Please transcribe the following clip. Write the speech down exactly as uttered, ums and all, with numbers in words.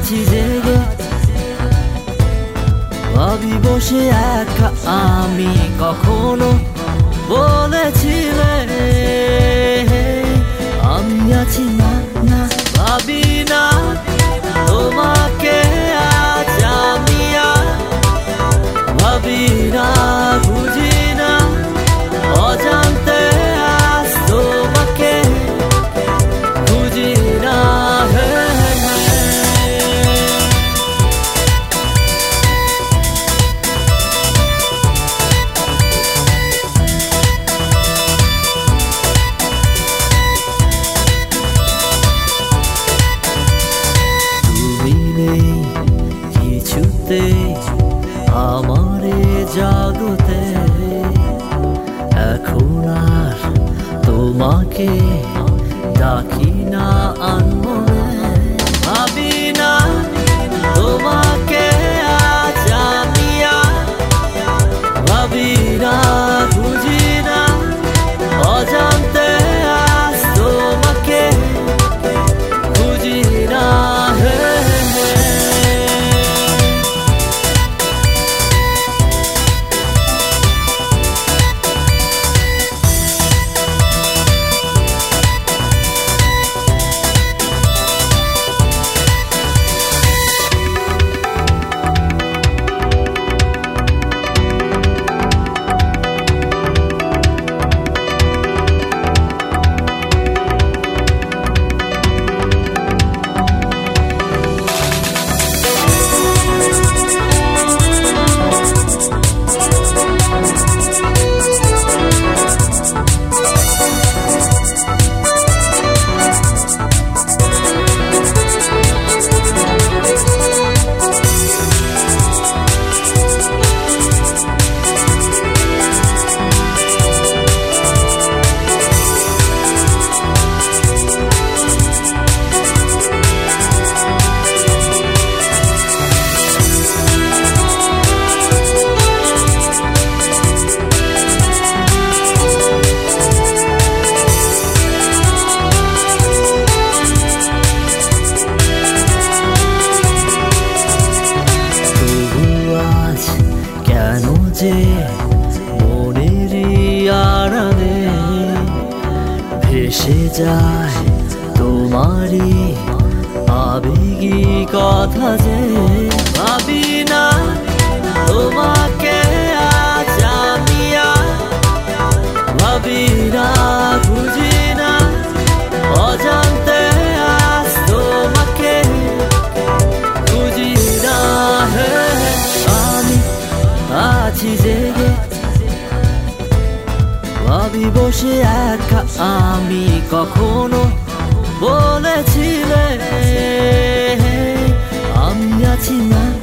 আছি জেগে ভাবি বসে একা আমি কখনো বলেছিলে আমি আছি না না ভাবি না তোমাকে আজ আমি আর ভাবি না বুঝি না অজান্তে আজ তোমাকে বুঝি না কিছুতে আমারে জাগতে এখন আর তোমাকে ডাকি না আনমনে ভাবি না তোমাকে আজ আমি আর ভাবি না বুঝি না অজান্তে আজ তোমাকে বুঝি না যে মনেরই আড়ালে ভেসে যায় তোমারই আবেগী কথা যে ভাবি না তোমাকে আজ আমি আর ভাবি না বুঝি না অজান্তে আজ তোমাকে বুঝি না আমি আছি জেগে ভাবি বসে একা আমি কখনো বলেছিলে আমি আছি না